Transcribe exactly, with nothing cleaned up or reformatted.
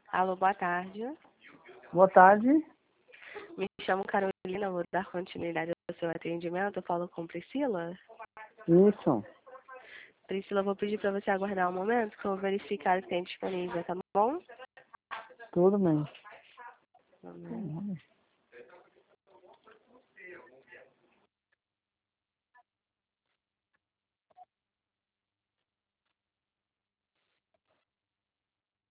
Alô, boa tarde. Boa tarde. Me chamo Carolina, vou dar continuidade ao seu atendimento. Eu falo com Priscila. Isso. Priscila, eu vou pedir para você aguardar um momento que eu vou verificar o que tem disponível, tá bom? Tudo bem. Vamos ver.